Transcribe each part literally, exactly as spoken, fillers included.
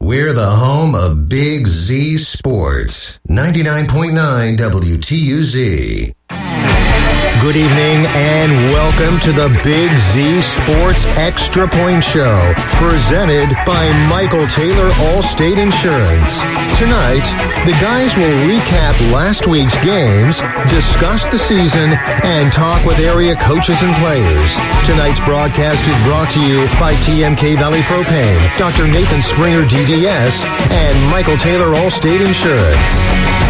We're the home of Big Z Sports. ninety-nine point nine W T U Z. Good evening and welcome to the Big Z Sports Extra Point Show, presented by Michael Taylor Allstate Insurance. Tonight, the guys will recap last week's games, discuss the season, and talk with area coaches and players. Tonight's broadcast is brought to you by T M K Valley Propane, Doctor Nathan Springer D D S, and Michael Taylor Allstate Insurance.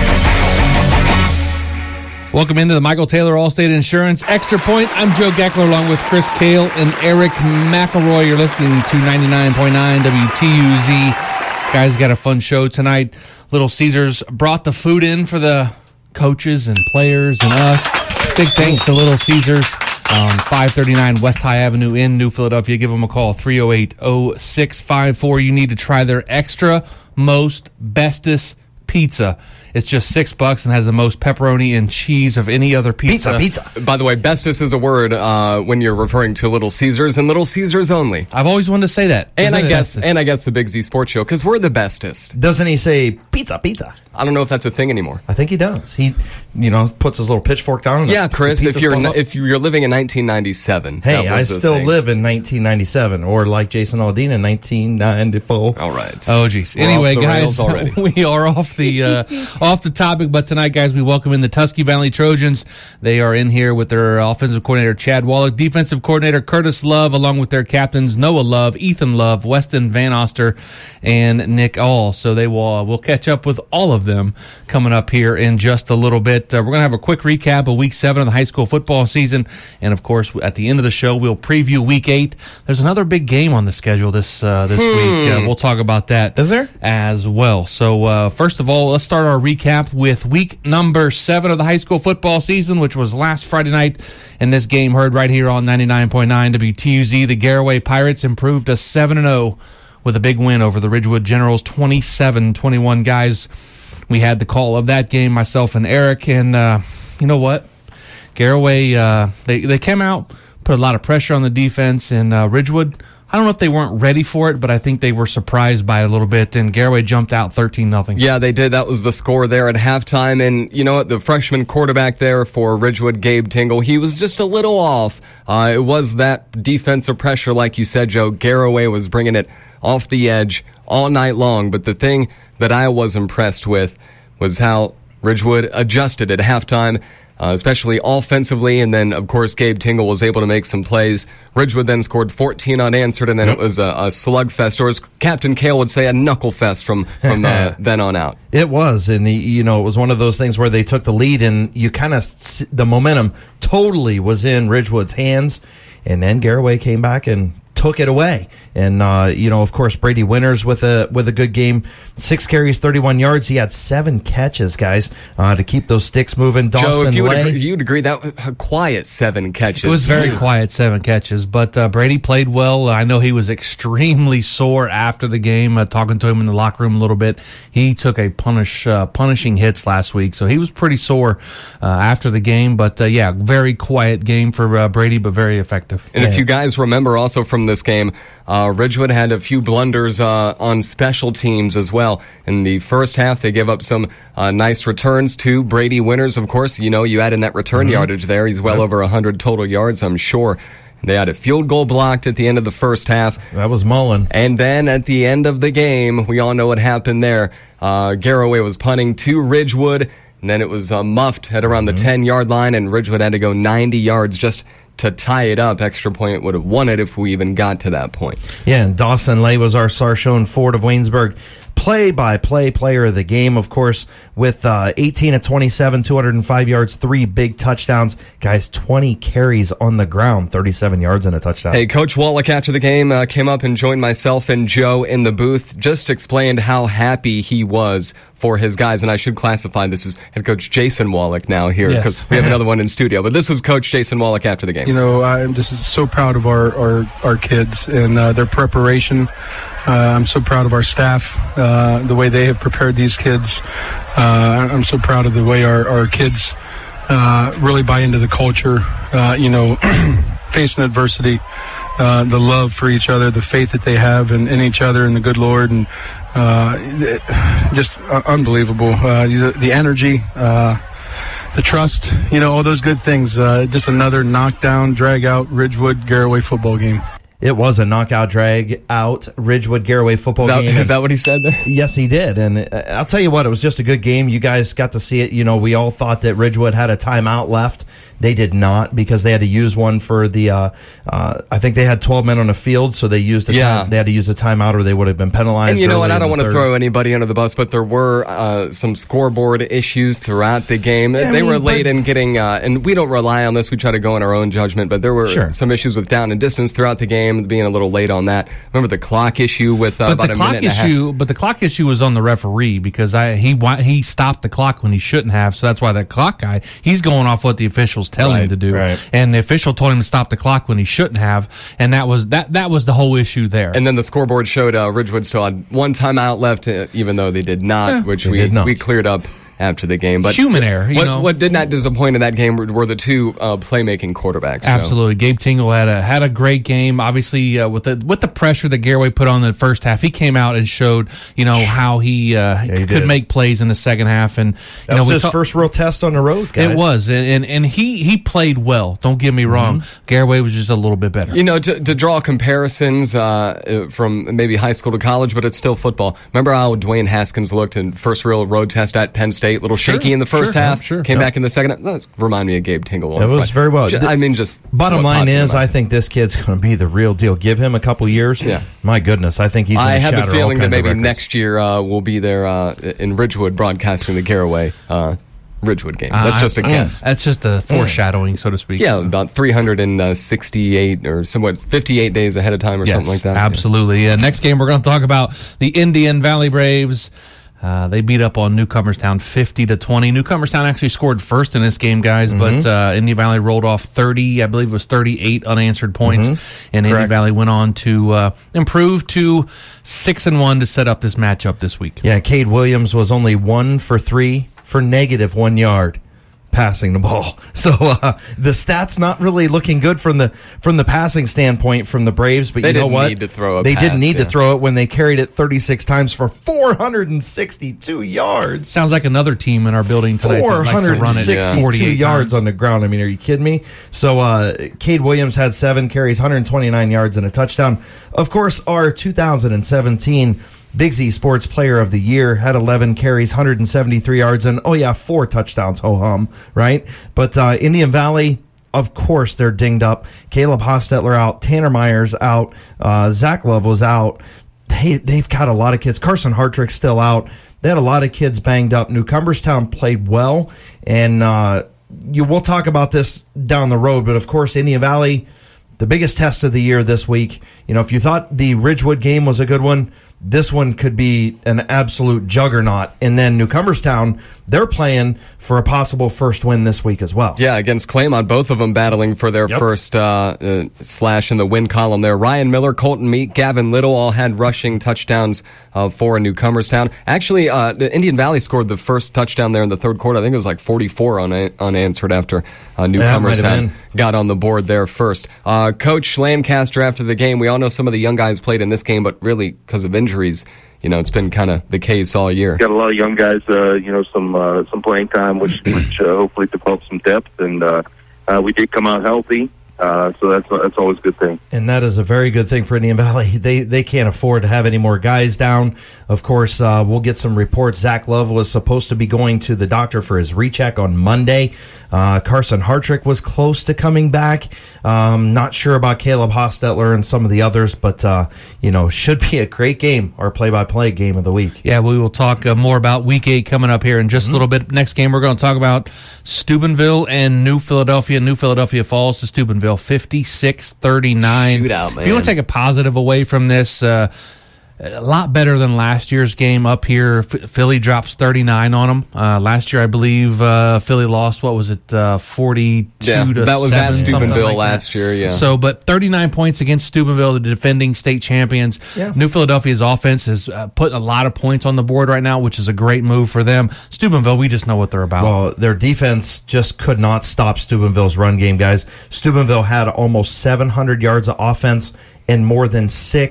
Welcome into the Michael Taylor Allstate Insurance Extra Point. I'm Joe Geckler along with Chris Kale and Eric McElroy. You're listening to ninety-nine point nine W T U Z. Guys, got a fun show tonight. Little Caesars brought the food in for the coaches and players and us. Big thanks to Little Caesars. Um, five thirty-nine West High Avenue in New Philadelphia. Give them a call, three oh eight, oh six five four. You need to try their extra most bestest pizza. It's just six bucks and has the most pepperoni and cheese of any other pizza. Pizza, pizza. By the way, bestest is a word uh, when you're referring to Little Caesars and Little Caesars only. I've always wanted to say that. And Isn't I guess bestest? and I guess the Big Z Sports Show, because we're the bestest. Doesn't he say pizza, pizza? I don't know if that's a thing anymore. I think he does. He, you know, puts his little pitchfork down. And yeah, the, Chris, the if you're n- if you're living in nineteen ninety-seven, hey, I still thing. live in nineteen ninety-seven, or like Jason Aldean in nineteen ninety-four. All right. Oh, geez. We're anyway, off the guys, rails already. we are off the uh, off the topic, but tonight, guys, we welcome in the Tusky Valley Trojans. They are in here with their offensive coordinator, Chad Wallach, defensive coordinator, Curtis Love, along with their captains, Noah Love, Ethan Love, Weston Van Oster, and Nick All. So they will uh, we'll catch up with all of them coming up here in just a little bit. Uh, we're going to have a quick recap of week seven of the high school football season. And, of course, at the end of the show, we'll preview week eight. There's another big game on the schedule this uh, this hmm. week. Uh, we'll talk about that Is there? as well. So, uh, first of all, let's start our recap with week number seven of the high school football season, which was last Friday night. And this game heard right here on ninety-nine point nine W T U Z. The Garaway Pirates improved to seven and oh with a big win over the Ridgewood Generals, twenty-seven twenty-one. Guys, we had the call of that game, myself and Eric, and uh, you know what? Garaway, uh, they, they came out, put a lot of pressure on the defense, and uh, Ridgewood, I don't know if they weren't ready for it, but I think they were surprised by it a little bit, and Garaway jumped out thirteen nothing. Yeah, they did. That was the score there at halftime, and you know what? The freshman quarterback there for Ridgewood, Gabe Tingle, he was just a little off. Uh, it was that defensive pressure, like you said, Joe. Garaway was bringing it off the edge all night long, but the thing that I was impressed with was how Ridgewood adjusted at halftime, uh, especially offensively, and then, of course, Gabe Tingle was able to make some plays. Ridgewood then scored fourteen unanswered, and then yep. it was a, a slugfest, or as Captain Kale would say, a knucklefest from, from uh, then on out. It was, and the, you know, it was one of those things where they took the lead, and you kind of, the momentum totally was in Ridgewood's hands, and then Garaway came back and took it away. And, uh, you know, of course, Brady Winters with a with a good game. Six carries, thirty-one yards. He had seven catches, guys, uh, to keep those sticks moving. Dawson Joe, if you Lay. would agree, you'd agree that was a quiet seven catches. It was very quiet, seven catches. But uh, Brady played well. I know he was extremely sore after the game, uh, talking to him in the locker room a little bit. He took a punish uh, punishing hits last week, so he was pretty sore uh, after the game. But, uh, yeah, very quiet game for uh, Brady, but very effective. And yeah. if you guys remember also from this game, uh, Ridgewood had a few blunders uh, on special teams as well. In the first half, they gave up some uh, nice returns to Brady Winters. Of course, you know, you add in that return mm-hmm. yardage there. He's well yep. over one hundred total yards, I'm sure. They had a field goal blocked at the end of the first half. That was Mullen. And then at the end of the game, we all know what happened there. Uh, Garaway was punting to Ridgewood, and then it was uh, muffed at around mm-hmm. the ten-yard line, and Ridgewood had to go ninety yards just to tie it up. Extra point would have won it if we even got to that point. Yeah, and Dawson Lay was our Sarshone Ford of Waynesburg play-by-play player of the game, of course, with uh, eighteen of twenty-seven, two hundred five yards, three big touchdowns. Guys, twenty carries on the ground, thirty-seven yards and a touchdown. Hey, Coach Wallach after the game uh, came up and joined myself and Joe in the booth, just explained how happy he was for his guys, and I should classify this as head coach Jason Wallach now here, because yes. we have another one in studio, but this was Coach Jason Wallach after the game. You know, I'm just so proud of our, our, our kids and uh, their preparation. Uh, I'm so proud of our staff, uh, the way they have prepared these kids. Uh, I'm so proud of the way our, our kids uh, really buy into the culture, uh, you know, facing adversity. Uh, the love for each other, the faith that they have in, in each other and the good Lord, and uh, just uh, unbelievable. Uh, the, the energy, uh, the trust, you know, all those good things. Uh, just another knockdown, drag out Ridgewood Garaway football game. It was a knockout, drag out Ridgewood Garaway football Is that, game. is that what he said there? Yes, he did. And uh, I'll tell you what, it was just a good game. You guys got to see it. You know, we all thought that Ridgewood had a timeout left. They did not, because they had to use one for the, uh, uh, I think they had twelve men on the field, so they used a Yeah. time, they had to use a timeout or they would have been penalized. And you know what? early I in don't the want to third. throw anybody under the bus, but there were uh, some scoreboard issues throughout the game. Yeah, I they mean, were late but- in getting, uh, and we don't rely on this. We try to go on our own judgment, but there were Sure. some issues with down and distance throughout the game, being a little late on that. Remember the clock issue with uh, But about the a clock minute and a half? issue, but the clock issue was on the referee, because I he wa- he stopped the clock when he shouldn't have. So that's why that clock guy, he's going off what the officials tell him Right, to do, right. and the official told him to stop the clock when he shouldn't have, and that was that that was the whole issue there. And then the scoreboard showed uh, Ridgewood still had one timeout left, uh, even though they did not, Yeah. which They we did not. we cleared up after the game. But Human error, you what, know. what did not disappoint in that game were, were the two uh, playmaking quarterbacks. so. Absolutely, Gabe Tingle had a had a great game. Obviously, uh, with the with the pressure that Garaway put on in the first half, he came out and showed you know how he, uh, he could did. make plays in the second half, and you That know was we his ta- first real test on the road, guys. It was, and, and and he he played well. Don't get me wrong. Garaway was just a little bit better. You know, to, to draw comparisons uh, from maybe high school to college, but it's still football. Remember how Dwayne Haskins looked in first real road test at Penn State? A little shaky in the first sure, half. yeah, sure. Came Yep. back in the second half. That remind me of Gabe Tingle. It was very well. Ju- I mean, just Bottom what line talking is, about. I think this kid's going to be the real deal. Give him a couple years. Yeah. My goodness, I think he's going I to have shatter a all feeling that kinds of maybe records. next year uh, we'll be there uh, in Ridgewood broadcasting the Garaway uh, Ridgewood game. That's Uh, just a I- guess. That's just a foreshadowing, so to speak. Yeah, So. about three hundred sixty-eight or somewhat fifty-eight days ahead of time or Yes, something like that. absolutely. Uh, next game, we're going to talk about the Indian Valley Braves. Uh, they beat up on Newcomerstown fifty to twenty. Newcomerstown actually scored first in this game, guys, but uh, Indian Valley rolled off thirty, I believe it was thirty-eight unanswered points, and Indian Correct. Valley went on to uh, improve to six and one to set up this matchup this week. Yeah, Cade Williams was only one for three for negative one yard passing the ball. So uh, the stats not really looking good from the from the passing standpoint from the Braves. But They you know didn't what? need to throw a they pass, didn't need yeah. to throw it when they carried it thirty-six times for four hundred sixty-two yards. Sounds like another team in our building tonight that likes to run it four hundred sixty-two forty-eight yards times. on the ground. I mean, are you kidding me? So, uh, Cade Williams had seven carries, one hundred twenty-nine yards, and a touchdown. Of course, our two thousand seventeen Big Z Sports Player of the Year had eleven carries, one hundred seventy-three yards, and oh yeah, four touchdowns. Ho hum, right? But uh, Indian Valley, of course, they're dinged up. Caleb Hostetler out, Tanner Myers out, uh, Zach Love was out. They they've got a lot of kids. Carson Hartrick still out. They had a lot of kids banged up. Newcomerstown played well, and uh, you we'll talk about this down the road. But of course, Indian Valley, the biggest test of the year this week. You know, if you thought the Ridgewood game was a good one, this one could be an absolute juggernaut. And then Newcomerstown, they're playing for a possible first win this week as well. Yeah, against Claymont, both of them battling for their Yep. first uh, uh, slash in the win column there. Ryan Miller, Colton Meek, Gavin Little all had rushing touchdowns uh, for Newcomerstown. Actually, uh, the Indian Valley scored the first touchdown there in the third quarter. I think it was like forty-four un- unanswered after uh, That might have Newcomerstown been. got on the board there first. Uh, Coach Lancaster after the game, we all know some of the young guys played in this game, but really because of injuries, you know, it's been kind of the case all year. Got a lot of young guys, uh, you know, some uh, some playing time, which which uh, hopefully develops some depth, and uh, uh, we did come out healthy, uh, so that's that's always a good thing. And that is a very good thing for Indian Valley. They they can't afford to have any more guys down. Of course, uh, we'll get some reports. Zach Love was supposed to be going to the doctor for his recheck on Monday. Uh, Carson Hartrick was close to coming back. Um, not sure about Caleb Hostetler and some of the others, but, uh, you know, should be a great game, our play-by-play game of the week. Yeah, we will talk uh, more about Week eight coming up here in just a little bit. Next game, we're going to talk about Steubenville and New Philadelphia. New Philadelphia falls to Steubenville fifty-six thirty-nine. Shootout, If you want man. to take a positive away from this, uh, a lot better than last year's game up here. F- Philly drops thirty-nine on them. Uh, last year, I believe, uh, Philly lost, what was it, uh, forty-two Yeah, to that was at seven, something Steubenville like that. last year, yeah. So, but thirty-nine points against Steubenville, the defending state champions. Yeah. New Philadelphia's offense has uh, put a lot of points on the board right now, which is a great move for them. Steubenville, we just know what they're about. Well, their defense just could not stop Steubenville's run game, guys. Steubenville had almost seven hundred yards of offense and more than six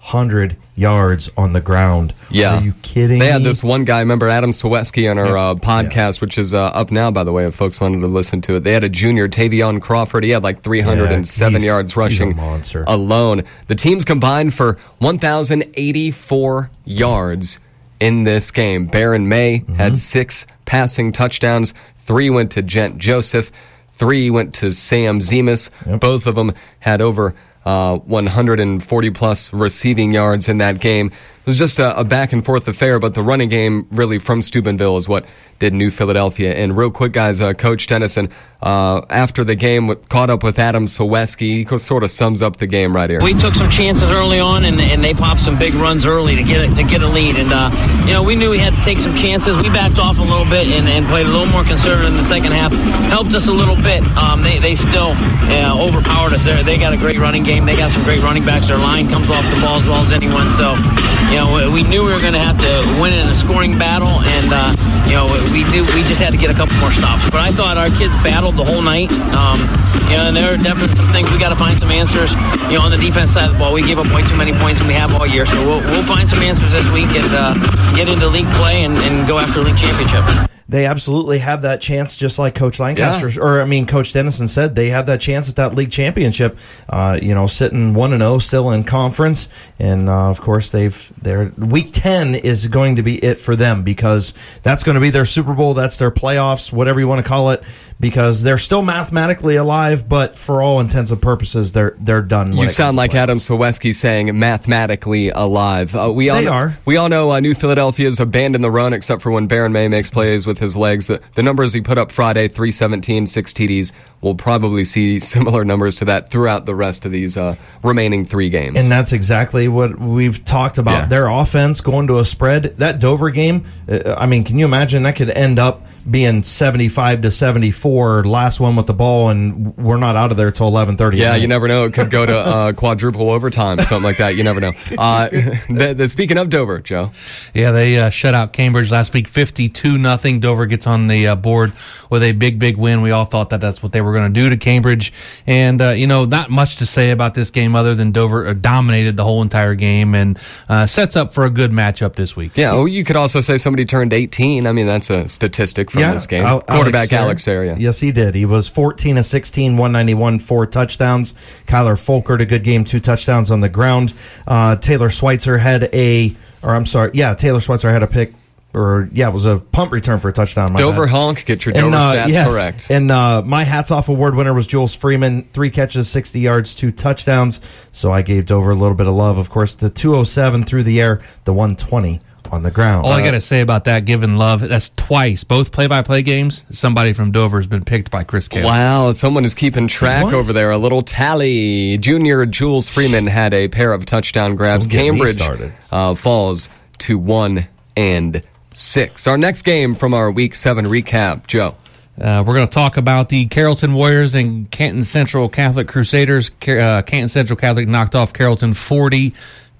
hundred yards on the ground. Yeah. Are you kidding They me? had this one guy, remember Adam Saweski on our uh, podcast, Yeah. which is uh, up now, by the way, if folks wanted to listen to it. They had a junior, Tavion Crawford. He had like three hundred seven Yeah, he's- yards rushing he's a monster. alone. The teams combined for one thousand eighty-four yards in this game. Baron May Mm-hmm. had six passing touchdowns. Three went to Gent Joseph. Three went to Sam Zemus. Yep. Both of them had over uh, one hundred forty plus receiving yards in that game. It was just a, a back and forth affair, but the running game really from Steubenville is what did New Philadelphia. And real quick, guys, uh, Coach Dennison, uh, after the game, w- caught up with Adam Saweski. He sort of sums up the game right here. We took some chances early on, and, and they popped some big runs early to get it, to get a lead. And uh, you know, we knew we had to take some chances. We backed off a little bit and, and played a little more conservative in the second half. Helped us a little bit. Um, they they still uh, overpowered us. There, they got a great running game. They got some great running backs. Their line comes off the ball as well as anyone. So, you know, we knew we were going to have to win in a scoring battle, and uh, you know, we knew we just had to get a couple more stops. But I thought our kids battled the whole night. Um, you know, and there are definitely some things we got to find some answers. You know, on the defense side of the ball, we gave up way too many points, and we have all year. So we'll we'll find some answers this week and uh, get into league play and, and go after a league championship. They absolutely have that chance, just like Coach Lancaster, yeah. or I mean, Coach Dennison said, they have that chance at that league championship. Uh, you know, sitting one and zero, still in conference, and uh, of course, they've their week ten is going to be it for them because that's going to be their Super Bowl, that's their playoffs, whatever you want to call it, because they're still mathematically alive, but for all intents and purposes, they're they're done. You sound like Adam Saweski saying mathematically alive. Uh, we all they know, are. We all know uh, New Philadelphia's abandoned the run, except for when Baron May makes plays with his legs. The, the numbers he put up Friday, three seventeen, six T Ds, we'll probably see similar numbers to that throughout the rest of these uh, remaining three games. And that's exactly what we've talked about. Yeah. Their offense going to a spread. That Dover game, uh, I mean, can you imagine that could end up being seventy-five to seventy-four, last one with the ball, and we're not out of there till eleven thirty. Yeah, you never know. It could go to uh, quadruple overtime, something like that. You never know. Uh, the, the, speaking of Dover, Joe. Yeah, they uh, shut out Cambridge last week, fifty-two nothing. Dover gets on the uh, board with a big, big win. We all thought that that's what they were going to do to Cambridge. And, uh, you know, not much to say about this game other than Dover dominated the whole entire game and uh, sets up for a good matchup this week. Yeah, well, you could also say somebody turned eighteen. I mean, that's a statistic from yeah, this game. Al- Quarterback Alex Alex Saria. Yes, he did. He was fourteen of sixteen, one ninety-one, four touchdowns. Kyler Folkert, a good game, two touchdowns on the ground. Uh, Taylor Schweitzer had a, or I'm sorry, yeah, Taylor Schweitzer had a pick. Or, yeah, it was a punt return for a touchdown. My Dover bad. honk, get your Dover and, uh, stats yes. correct. And uh, my hats off award winner was Jules Freeman, three catches, sixty yards, two touchdowns. So I gave Dover a little bit of love. Of course, the two oh seven through the air, the one twenty on the ground. All uh, I got to say about that, given love, that's twice. Both play-by-play games, somebody from Dover has been picked by Chris Cale. Wow, someone is keeping track What? over there. A little tally. Junior Jules Freeman had a pair of touchdown grabs. Don't get me Cambridge started. uh, falls to one and six. Our next game from our Week Seven recap, Joe. Uh, we're going to talk about the Carrollton Warriors and Canton Central Catholic Crusaders. Uh, Canton Central Catholic knocked off Carrollton forty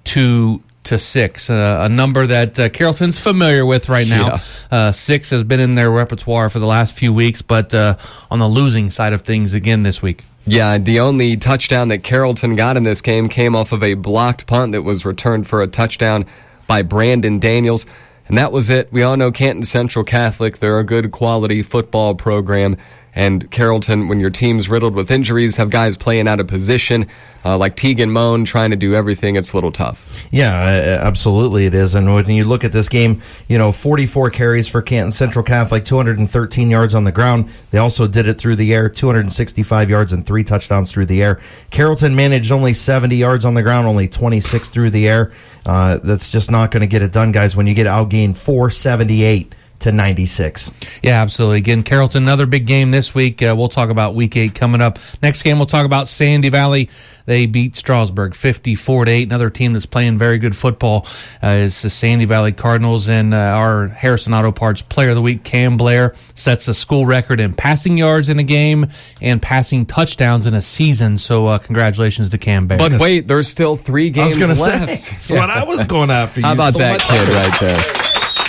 to to six, uh, a number that uh, Carrollton's familiar with right now. Yeah. Uh, six has been in their repertoire for the last few weeks, but uh, on the losing side of things again this week. Yeah, the only touchdown that Carrollton got in this game came off of a blocked punt that was returned for a touchdown by Brandon Daniels. And that was it. We all know Canton Central Catholic. They're a good quality football program. And Carrollton, when your team's riddled with injuries, have guys playing out of position, uh, like Tegan Moan trying to do everything, it's a little tough. Yeah, absolutely it is. And when you look at this game, you know, forty-four carries for Canton Central Catholic, two hundred thirteen yards on the ground. They also did it through the air, two hundred sixty-five yards and three touchdowns through the air. Carrollton managed only seventy yards on the ground, only twenty-six through the air. Uh, that's just not going to get it done, guys, when you get outgained four seventy-eight to ninety-six. Yeah, absolutely. Again, Carrollton, another big game this week. Uh, we'll talk about week eight coming up. Next game, we'll talk about Sandy Valley. They beat Strasburg fifty-four to eight. Another team that's playing very good football uh, is the Sandy Valley Cardinals. And uh, our Harrison Auto Parts Player of the Week, Cam Blair, sets a school record in passing yards in a game and passing touchdowns in a season. So uh, congratulations to Cam Blair. But wait, there's still three games I was going to left. say, that's what I was going after. You How about stole that my kid thunder. right there?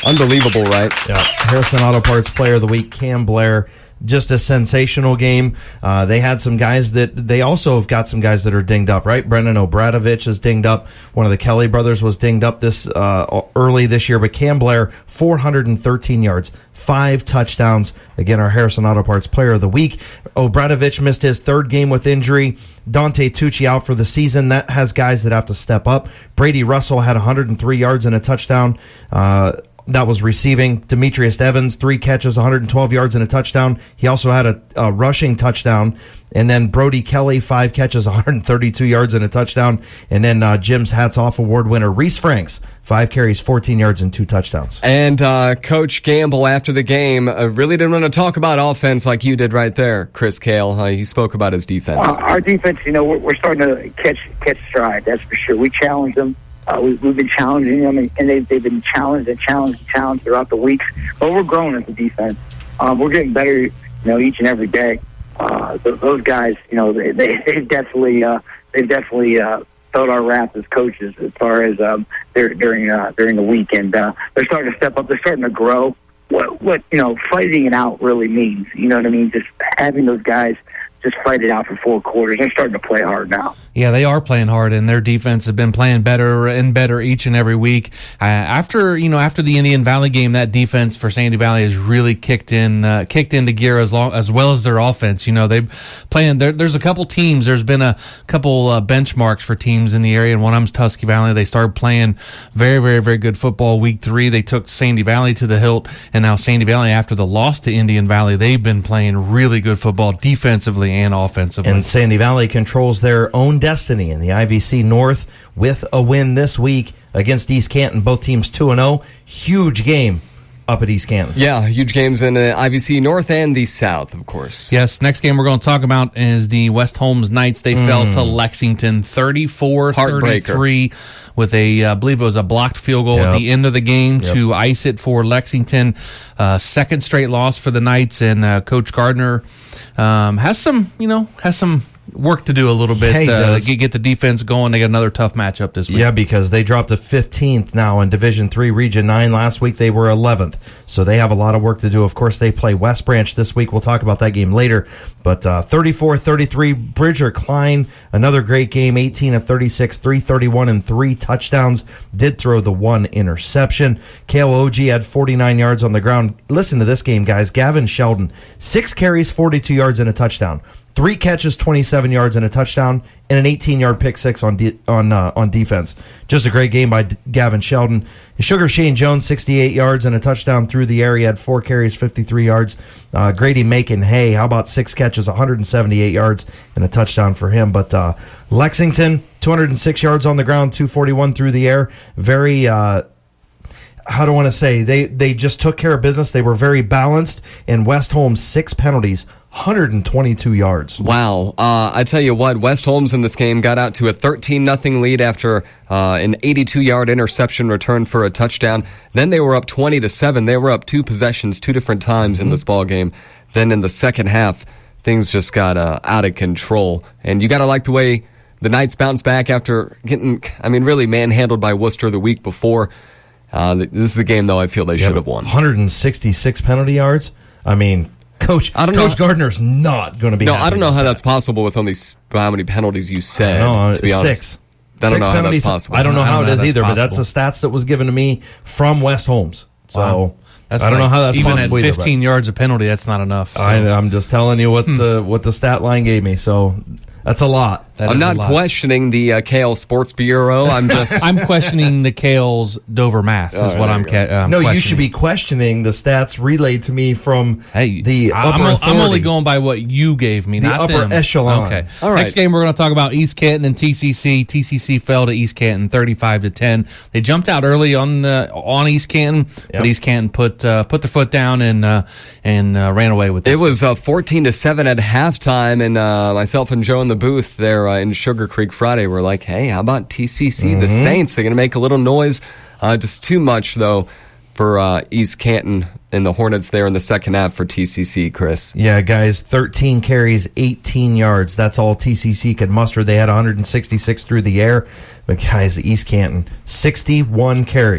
Unbelievable, right? Yeah. Harrison Auto Parts Player of the Week, Cam Blair. Just a sensational game. Uh, they had some guys that they also have got some guys that are dinged up, right? Brendan Obradovich is dinged up. One of the Kelly brothers was dinged up this uh, early this year, but Cam Blair, four hundred thirteen yards, five touchdowns. Again, our Harrison Auto Parts Player of the Week. Obradovich missed his third game with injury. Dante Tucci out for the season. That has guys that have to step up. Brady Russell had one hundred three yards and a touchdown. Uh, That was receiving. Demetrius Evans, three catches, one hundred twelve yards and a touchdown. He also had a, a rushing touchdown. And then Brody Kelly, five catches, one hundred thirty-two yards and a touchdown. And then uh, Jim's Hats Off Award winner, Reese Franks, five carries, fourteen yards and two touchdowns. And uh, Coach Gamble, after the game, uh, really didn't want to talk about offense like you did right there, Chris Cale. Uh, he spoke about his defense. Uh, our defense, you know, we're, we're starting to catch catch stride, that's for sure. We challenge them. Uh, we, we've been challenging them, and, and they've, they've been challenged and challenged and challenged throughout the weeks. But we're growing as a defense. Um, we're getting better, you know, each and every day. Uh, th- those guys, you know, they, they, they've definitely, uh, they've definitely uh, felt our wrath as coaches as far as um, they're, during uh, during the week, and uh, they're starting to step up. They're starting to grow. What what you know, fighting it out really means. You know what I mean? Just having those guys just fight it out for four quarters. They're starting to play hard now. Yeah, they are playing hard, and their defense has been playing better and better each and every week. Uh, after you know, after the Indian Valley game, that defense for Sandy Valley has really kicked in, uh, kicked into gear as long as well as their offense. You know, they playing. There, there's a couple teams. There's been a couple uh, benchmarks for teams in the area, and one of them's Tusky Valley. They started playing very, very, very good football week three. They took Sandy Valley to the hilt, and now Sandy Valley, after the loss to Indian Valley, they've been playing really good football defensively and offensively. And Sandy Valley controls their own destiny in the I V C North with a win this week against East Canton. Both teams two and oh. Huge game up at East Canton. Yeah, huge games in the I V C North and the South, of course. Yes, next game we're going to talk about is the West Holmes Knights. They mm. fell to Lexington thirty-four thirty-three with a, uh, I believe it was a blocked field goal yep. at the end of the game yep. to ice it for Lexington. Uh, second straight loss for the Knights, and uh, Coach Gardner um, has some, you know, has some work to do a little bit hey, uh, get, get the defense going. They got another tough matchup this week. Yeah, because they dropped to fifteenth now in Division three, Region nine. Last week they were eleventh, so they have a lot of work to do. Of course, they play West Branch this week. We'll talk about that game later. But uh, thirty-four thirty-three, Bridger Klein, another great game, eighteen of thirty-six, three thirty-one, and three touchdowns. Did throw the one interception. Kale Oji had forty-nine yards on the ground. Listen to this game, guys. Gavin Sheldon, six carries, forty-two yards, and a touchdown. Three catches, twenty-seven yards, and a touchdown, and an eighteen-yard pick six on de- on uh, on defense. Just a great game by D- Gavin Sheldon. Sugar Shane Jones, sixty-eight yards and a touchdown through the air. He had four carries, fifty-three yards. Uh, Grady Macon Hay, how about six catches, one hundred seventy-eight yards, and a touchdown for him. But uh, Lexington, two hundred six yards on the ground, two forty-one through the air. Very... Uh, how do I want to say, they, they just took care of business. They were very balanced. And West Holmes, six penalties, one hundred twenty-two yards. Wow. Uh, I tell you what, West Holmes in this game got out to a thirteen nothing lead after uh, an eighty-two-yard interception return for a touchdown. Then they were up twenty to seven. They were up two possessions two different times mm-hmm. in this ball game. Then in the second half, things just got uh, out of control. And you got to like the way the Knights bounced back after getting, I mean, really manhandled by Worcester the week before. Uh, this is the game, though, I feel they yeah, should have won. one hundred sixty-six penalty yards? I mean, Coach I don't Coach know. Gardner's not going to be No, happy I don't know how that. that's possible with only how many penalties you said, know, to be honest. Six. I don't six know penalties. how that's possible. I don't know I how don't it know is how either, possible. but that's the stats that was given to me from West Holmes. So wow. That's I don't like, know how that's even possible at either, fifteen yards of penalty, that's not enough. So. I, I'm just telling you what the what the stat line gave me. So that's a lot. That I'm not lot. questioning the uh, Kale Sports Bureau. I'm just I'm questioning the Kale's Dover math. Is oh, what I'm. Ca- um, no, you should be questioning the stats relayed to me from hey, the I'm, upper I'm authority. only going by what you gave me, the not upper them. echelon. Okay. All right. Next game, we're going to talk about East Canton and T C C. T C C fell to East Canton, thirty-five to ten. They jumped out early on the on East Canton, yep. but East Canton put uh, put their foot down and uh, and uh, ran away with this. It was uh, fourteen to seven at halftime, and uh, myself and Joe in the booth there uh, in Sugar Creek Friday were like, hey, how about T C C, mm-hmm. the Saints? They're going to make a little noise. Uh, just too much, though, for uh, East Canton and the Hornets there in the second half for T C C, Chris. Yeah, guys, thirteen carries, eighteen yards. That's all T C C could muster. They had one hundred sixty-six through the air. But, guys, East Canton, sixty-one carries,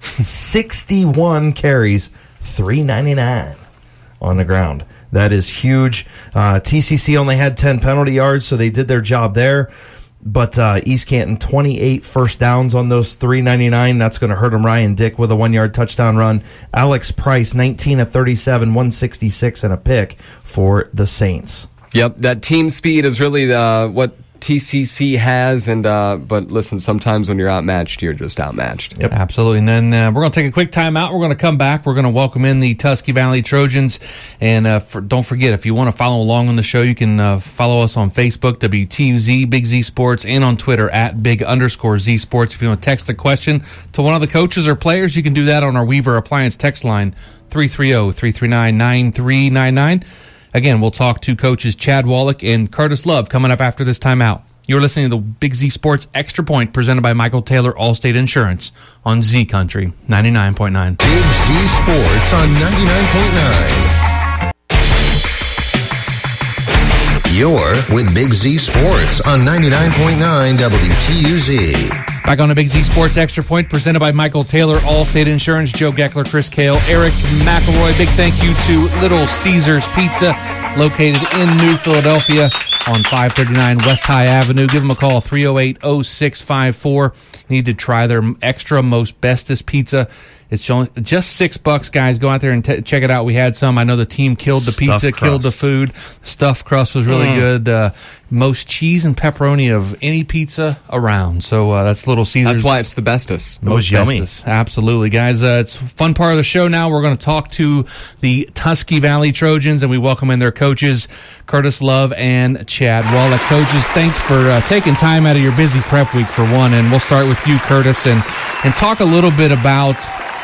sixty-one carries, three ninety-nine on the ground. That is huge. Uh, T C C only had ten penalty yards, so they did their job there. But uh, East Canton, twenty-eight first downs on those three ninety-nine. That's going to hurt them. Ryan Dick with a one-yard touchdown run. Alex Price, nineteen of thirty-seven, one sixty-six, and a pick for the Saints. Yep, that team speed is really uh, what T C C has, and uh, but listen, sometimes when you're outmatched, you're just outmatched. Yep, absolutely. And then uh, we're going to take a quick time out. We're going to come back. We're going to welcome in the Tusky Valley Trojans. And uh, for, don't forget, if you want to follow along on the show, you can uh, follow us on Facebook, W T U Z, Big Z Sports, and on Twitter at Big underscore Z Sports. If you want to text a question to one of the coaches or players, you can do that on our Weaver Appliance text line, three three zero, three three nine, nine three nine nine. Again, we'll talk to coaches Chad Wallach and Curtis Love coming up after this timeout. You're listening to the Big Z Sports Extra Point presented by Michael Taylor Allstate Insurance on Z Country ninety-nine point nine. Big Z Sports on ninety-nine point nine. You're with Big Z Sports on ninety-nine point nine W T U Z. Back on the Big Z Sports Extra Point presented by Michael Taylor Allstate Insurance. Joe Geckler, Chris Kale, Eric McElroy. Big thank you to Little Caesars Pizza located in New Philadelphia on five thirty-nine West High Avenue. Give them a call, three oh eight, oh six five four. You need to try their extra most bestest pizza. It's just six bucks, guys. Go out there and t- check it out. We had some. I know the team killed the Stuffed pizza, crust. killed the food. Stuffed crust was really Mm. good. Uh, most cheese and pepperoni of any pizza around. So uh, that's Little Caesars. That's why it's the bestest. It was yummy. Bestest. Absolutely, guys. Uh, it's a fun part of the show now. We're going to talk to the Tusky Valley Trojans, and we welcome in their coaches, Curtis Love and Chad Wallach. Coaches, thanks for uh, taking time out of your busy prep week for one. And we'll start with you, Curtis, and, and talk a little bit about,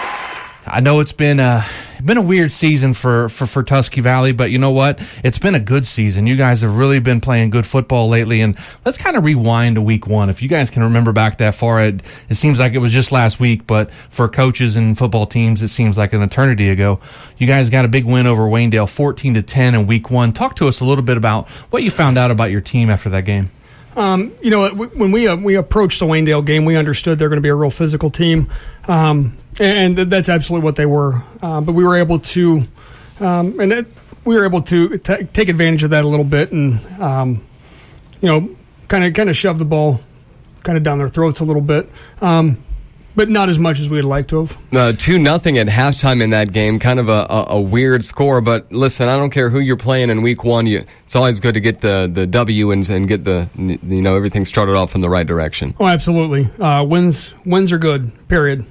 I know it's been a, been a weird season for, for, for Tusky Valley, but you know what? It's been a good season. You guys have really been playing good football lately, and let's kind of rewind to week one. If you guys can remember back that far, it, it seems like it was just last week, but for coaches and football teams, it seems like an eternity ago. You guys got a big win over Waynedale, fourteen to ten in week one. Talk to us a little bit about what you found out about your team after that game. Um, you know, when we uh, we approached the Waynedale game, we understood they're going to be a real physical team, um, and that's absolutely what they were. Uh, but we were able to, um, and it, we were able to t- take advantage of that a little bit, and um, you know, kind of kind of shove the ball kind of down their throats a little bit. Um, But not as much as we'd like to have. Uh, two nothing at halftime in that game, kind of a, a, a weird score. But listen, I don't care who you're playing in week one. You, it's always good to get the, the W and, and get the, you know, everything started off in the right direction. Oh, absolutely. Uh, wins wins are good, period.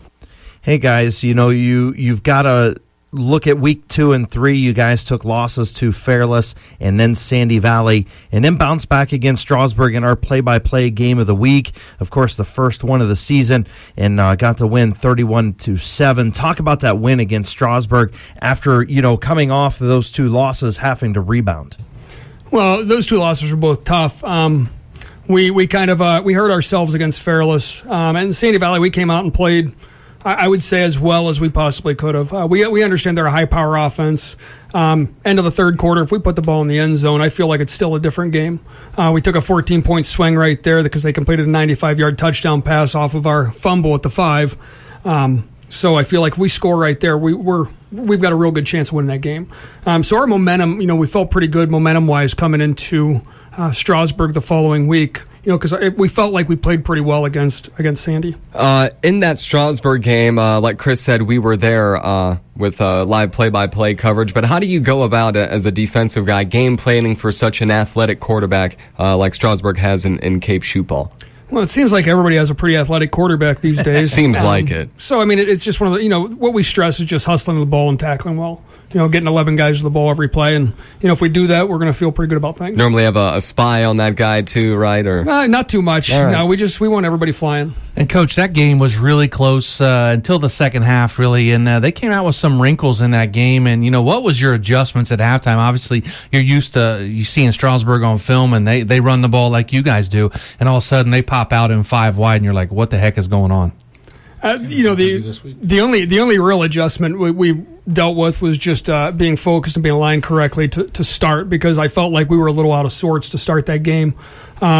Hey, guys, you know, you, you've got to look at week two and three. You guys took losses to Fairless and then Sandy Valley, and then bounced back against Strasburg in our play-by-play game of the week. Of course, the first one of the season, and uh, got the win thirty-one to seven. Talk about that win against Strasburg after, you know, coming off those two losses, having to rebound. Well, those two losses were both tough. Um, we we kind of uh, we hurt ourselves against Fairless, um, and Sandy Valley. We came out and played, I would say, as well as we possibly could have. Uh, we we understand they're a high-power offense. Um, end of the third quarter, if we put the ball in the end zone, I feel like it's still a different game. Uh, we took a fourteen-point swing right there because they completed a ninety-five-yard touchdown pass off of our fumble at the five. Um, so I feel like if we score right there, we, we're we've got a real good chance of winning that game. Um, so our momentum, you know, we felt pretty good momentum-wise coming into uh, Strasburg the following week. You know, because we felt like we played pretty well against against Sandy. Uh, in that Strasburg game, uh, like Chris said, we were there uh, with uh, live play-by-play coverage. But how do you go about it as a defensive guy, game planning for such an athletic quarterback uh, like Strasburg has in, in Cape Shootball? Well, it seems like everybody has a pretty athletic quarterback these days. Seems um, like it. So, I mean, it, it's just one of the, you know, what we stress is just hustling the ball and tackling well. You know, getting eleven guys to the ball every play. And, you know, if we do that, we're going to feel pretty good about things. Normally have a, a spy on that guy too, right? Or uh, not too much. All right. No, we just, we want everybody flying. And, Coach, that game was really close uh, until the second half, really, and uh, they came out with some wrinkles in that game. And, you know, what was your adjustments at halftime? Obviously, you're used to you seeing Strasburg on film, and they, they run the ball like you guys do, and all of a sudden they pop out in five wide, and you're like, what the heck is going on? Uh, you know, the the only the only real adjustment we, we dealt with was just uh, being focused and being aligned correctly to, to start, because I felt like we were a little out of sorts to start that game. Um,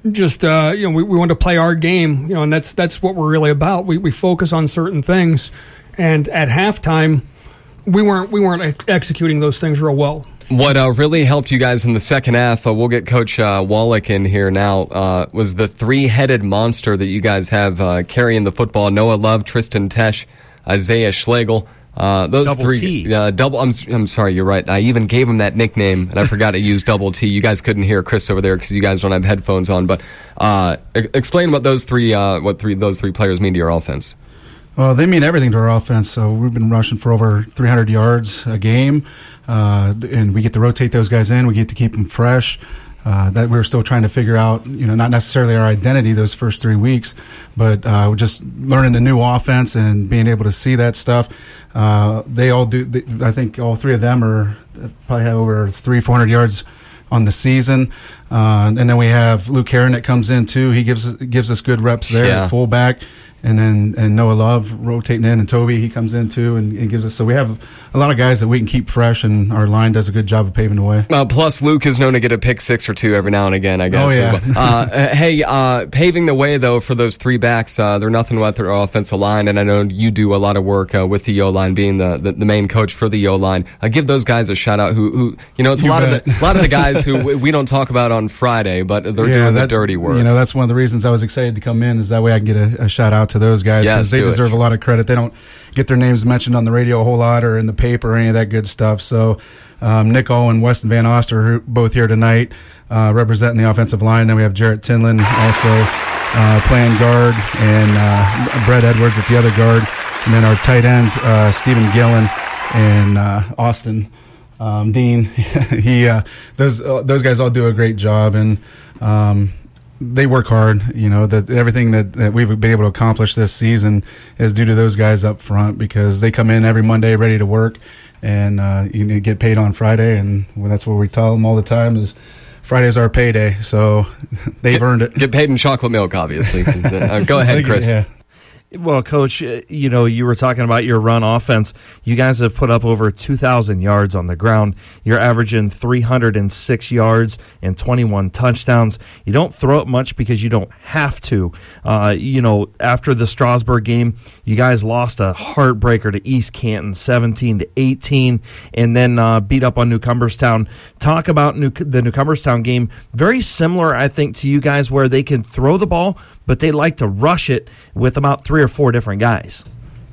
just uh, you know we, we want to play our game, you know, and that's that's what we're really about. We we focus on certain things, and at halftime, we weren't we weren't ex- executing those things real well. What uh, really helped you guys in the second half, uh, we'll get Coach uh, Wallach in here now, uh, was the three-headed monster that you guys have uh, carrying the football. Noah Love, Tristan Tesh, Isaiah Schlegel. Uh, those double three, T. Uh, double. I'm, I'm sorry, you're right. I even gave him that nickname, and I forgot to use double T. You guys couldn't hear Chris over there because you guys don't have headphones on. But uh, e- explain what those three, uh, what three, those three players mean to your offense. Well, they mean everything to our offense. So we've been rushing for over three hundred yards a game, uh, and we get to rotate those guys in. We get to keep them fresh. Uh, that we were still trying to figure out, you know, not necessarily our identity those first three weeks, but uh, we're just learning the new offense and being able to see that stuff. Uh, they all do. They, I think all three of them are probably have over three, four hundred yards on the season, uh, and then we have Luke Herron that comes in too. He gives gives us good reps there Yeah. at fullback. And then and Noah Love rotating in, and Toby, he comes in too and, and gives us. So we have a lot of guys that we can keep fresh, and our line does a good job of paving the way. Uh, plus, Luke is known to get a pick six or two every now and again, I guess. Oh, yeah. So, uh, hey, uh, paving the way, though, for those three backs, uh, they're nothing but their offensive line, and I know you do a lot of work uh, with the O-line, being the, the, the main coach for the O-line. Uh, give those guys a shout-out who, who you know, it's a You lot bet. of the, a lot of the guys who we- we don't talk about on Friday, but they're Yeah, doing that- the dirty work. You know, that's one of the reasons I was excited to come in, is that way I can get a, a shout out to those guys, Yes, because they do it. deserve a lot of credit. They don't get their names mentioned on the radio a whole lot or in the paper or any of that good stuff. So um, Nick O and Weston Van Oster are both here tonight uh, representing the offensive line. Then we have Jarrett Tinlin also uh, playing guard, and uh, Brett Edwards at the other guard. And then our tight ends, uh, Stephen Gillen and uh, Austin um, Dean. he uh, those uh, those guys all do a great job, and um, they work hard. You know, that everything that, that we've been able to accomplish this season is due to those guys up front, because they come in every Monday ready to work, and uh, you need to get paid on Friday, and well, that's what we tell them all the time is Friday's our payday. So they've get, earned it. Get paid in chocolate milk, obviously. uh, go ahead, Chris. Yeah. Well, Coach, uh, you know, you were talking about your run offense. You guys have put up over two thousand yards on the ground. You're averaging three hundred six yards and twenty-one touchdowns. You don't throw it much because you don't have to. Uh, you know, after the Strasburg game, you guys lost a heartbreaker to East Canton, seventeen to eighteen, and then uh, beat up on New Cumberstown. Talk about New, the New Cumberstown game. Very similar, I think, to you guys, where they can throw the ball, but they like to rush it with about three or four different guys.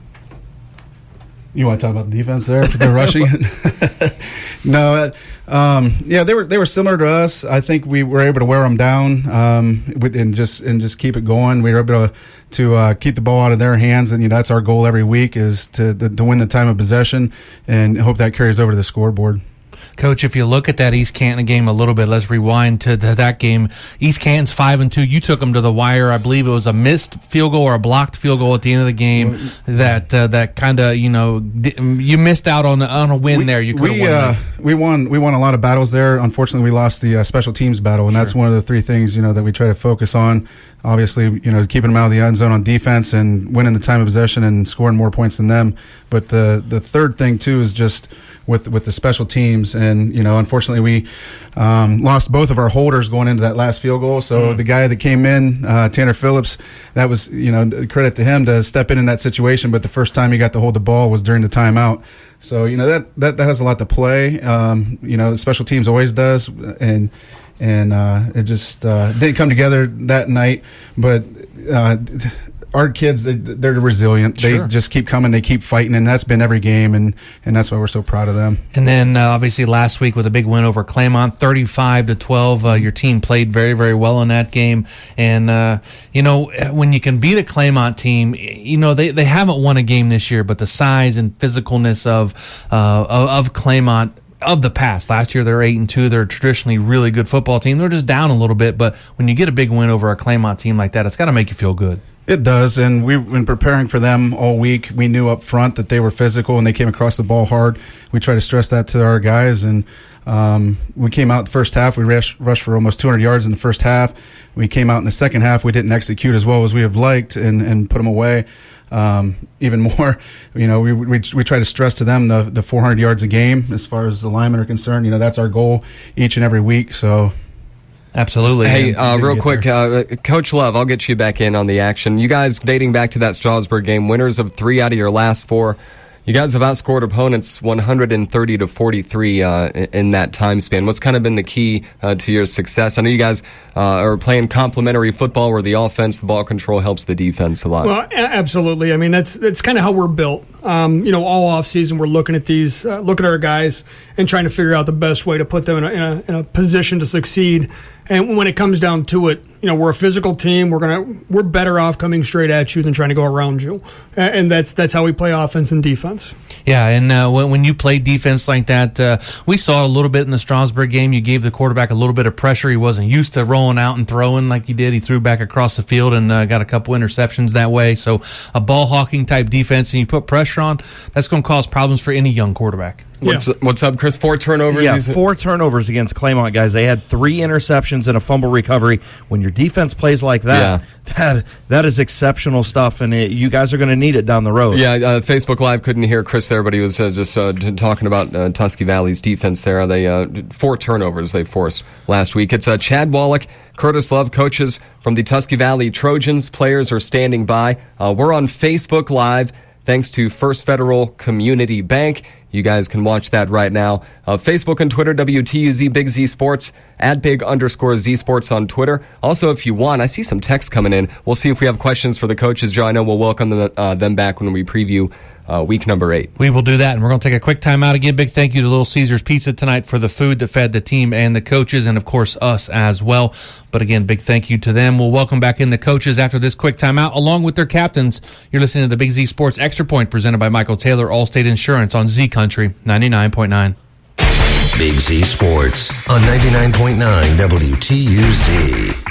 You want to talk about the defense there for the rushing? No, uh, um, yeah, they were they were similar to us. I think we were able to wear them down um, with, and just and just keep it going. We were able to to uh, keep the ball out of their hands, and you know that's our goal every week, is to to win the time of possession, and hope that carries over to the scoreboard. Coach, if you look at that East Canton game a little bit, let's rewind to the, that game. East Canton's five and two. You took them to the wire. I believe it was a missed field goal or a blocked field goal at the end of the game. That uh, that kind of you know di- you missed out on on a win we, there. You could have we, won. uh, that. we won. We won a lot of battles there. Unfortunately, we lost the uh, special teams battle, and that's one of the three things you know that we try to focus on. Obviously, you know, keeping them out of the end zone on defense and winning the time of possession and scoring more points than them. But the the third thing too is just with with the special teams, and you know, unfortunately, we um, lost both of our holders going into that last field goal. So mm-hmm. the guy that came in, uh, Tanner Phillips, that was you know credit to him to step in in that situation. But the first time he got to hold the ball was during the timeout. So you know that that, that has a lot to play. Um, you know, special teams always does, and. And uh, it just uh, didn't come together that night. But uh, our kids, they, they're resilient. They Sure. just keep coming. They keep fighting. And that's been every game. And, and that's why we're so proud of them. And then uh, obviously last week with a big win over Claymont, thirty-five to twelve. Uh, your team played very, very well in that game. And, uh, you know, when you can beat a Claymont team, you know, they, they haven't won a game this year, but the size and physicalness of uh, of, of Claymont of the past. Last year they're eight and two. They're a traditionally really good football team. They're just down a little bit, but when you get a big win over a Claymont team like that, it's got to make you feel good. It does, and we've been preparing for them all week. We knew up front that they were physical and they came across the ball hard. We try to stress that to our guys, and um, we came out the first half. We rushed, rushed for almost two hundred yards in the first half. We came out in the second half. We didn't execute as well as we have liked and, and put them away. Um, even more, you know, we, we we try to stress to them the the four hundred yards a game as far as the linemen are concerned. You know, that's our goal each and every week. So, Absolutely. Hey, uh, Didn't real get quick, uh, Coach Love, I'll get you back in on the action. You guys, dating back to that Strasburg game, winners of three out of your last four. You guys have outscored opponents one hundred thirty to forty-three uh, in that time span. What's kind of been the key uh, to your success? I know you guys uh, are playing complementary football where the offense, the ball control helps the defense a lot. Well, a- absolutely. I mean, that's that's kind of how we're built. Um, you know, all off season we're looking at these, uh, looking at our guys and trying to figure out the best way to put them in a, in a, in a position to succeed. And when it comes down to it, you know, we're a physical team. We're gonna we're better off coming straight at you than trying to go around you, and that's that's how we play offense and defense. Yeah, and uh, when, when you play defense like that, uh, we saw a little bit in the Strasburg game. You gave the quarterback a little bit of pressure. He wasn't used to rolling out and throwing like he did. He threw back across the field and uh, got a couple interceptions that way. So a ball hawking type defense, and you put pressure on, that's going to cause problems for any young quarterback. What's, what's up, Chris? Four turnovers? Yeah, four turnovers against Claymont, guys. They had three interceptions and a fumble recovery. When your defense plays like that, Yeah. that that is exceptional stuff, and it, you guys are going to need it down the road. Yeah, uh, Facebook Live couldn't hear Chris there, but he was uh, just uh, t- talking about uh, Tusky Valley's defense there. They uh, four turnovers they forced last week. It's uh, Chad Wallach, Curtis Love, coaches from the Tusky Valley Trojans. Players are standing by. Uh, we're on Facebook Live thanks to First Federal Community Bank. You guys can watch that right now. Uh, Facebook and Twitter, W T U Z Big Z Sports, at Big underscore Z Sports on Twitter. Also, if you want, I see some texts coming in. We'll see if we have questions for the coaches, Joe. I know we'll welcome them, uh, them back when we preview uh, week number eight. We will do that, and we're going to take a quick time out again. Big thank you to Little Caesars Pizza tonight for the food that fed the team and the coaches, and of course us as well. But again, big thank you to them. We'll welcome back in the coaches after this quick timeout, along with their captains. You're listening to the Big Z Sports Extra Point, presented by Michael Taylor, Allstate Insurance on Z Country ninety-nine point nine. Big Z Sports on ninety-nine point nine W T U Z.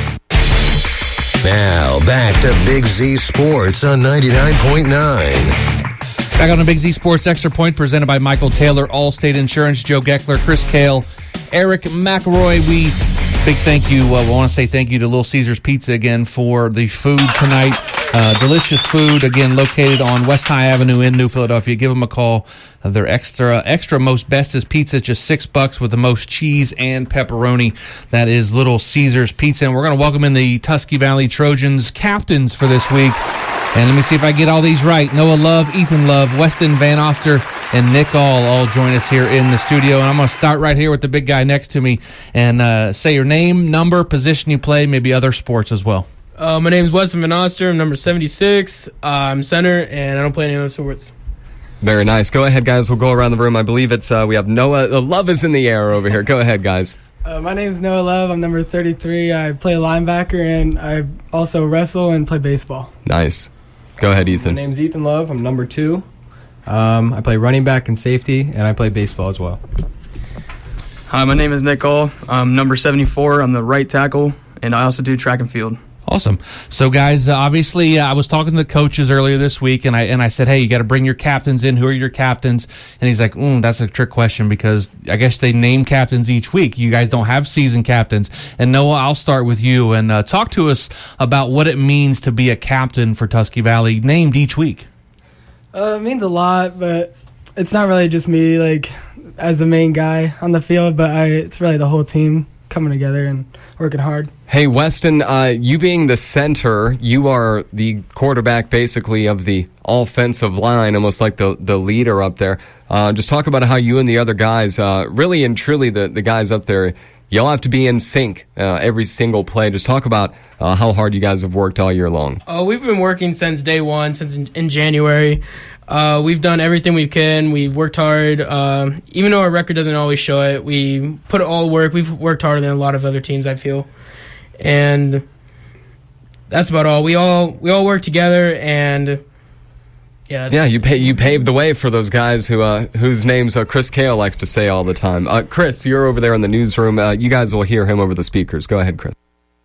Now, back to Big Z Sports on ninety-nine point nine. Back on the Big Z Sports Extra Point, presented by Michael Taylor, Allstate Insurance, Joe Geckler, Chris Kale, Eric McElroy. We big thank you. Uh, we want to say thank you to Little Caesars Pizza again for the food tonight. Uh, delicious food, again, located on West High Avenue in New Philadelphia. Give them a call. Uh, their extra extra most bestest pizza is just six bucks with the most cheese and pepperoni. That is Little Caesars Pizza. And we're going to welcome in the Tusky Valley Trojans captains for this week. And let me see if I get all these right. Noah Love, Ethan Love, Weston Van Oster, and Nick All all join us here in the studio. And I'm going to start right here with the big guy next to me and uh, say your name, number, position you play, maybe other sports as well. Uh, my name is Weston Van Oster. I'm number seventy-six. Uh, I'm center, and I don't play any other sports. Very nice. Go ahead, guys. We'll go around the room. I believe it's uh, we have Noah. Uh, Love is in the air over here. Go ahead, guys. Uh, my name is Noah Love. I'm number thirty-three. I play linebacker, and I also wrestle and play baseball. Nice. Go ahead, Ethan. My name's Ethan Love. I'm number two. Um, I play running back and safety, and I play baseball as well. Hi, my name is Nick All. I'm number seventy-four. I'm the right tackle, and I also do track and field. Awesome. So, guys, uh, obviously, uh, I was talking to the coaches earlier this week, and I and I said, hey, you got to bring your captains in. Who are your captains? And he's like, mm, that's a trick question because I guess they name captains each week. You guys don't have season captains. And, Noah, I'll start with you and uh, talk to us about what it means to be a captain for Tusky Valley, named each week. Uh, it means a lot, but it's not really just me, like, as the main guy on the field, but I, it's really the whole team coming together and working hard. Hey, Weston, uh, you being the center, you are the quarterback basically of the offensive line, almost like the, the leader up there. Uh, just talk about how you and the other guys, uh, really and truly the, the guys up there, y'all have to be in sync uh, every single play. Just talk about uh, how hard you guys have worked all year long. Uh, we've been working since day one, since in, in January. Uh, we've done everything we can. We've worked hard. Uh, even though our record doesn't always show it, we put all work. We've worked harder than a lot of other teams, I feel. And that's about all. We all we all work together, and yeah, yeah. You pay, you paved the way for those guys who uh, whose names uh, Chris Kale likes to say all the time. Uh, Chris, you're over there in the newsroom. Uh, you guys will hear him over the speakers. Go ahead, Chris.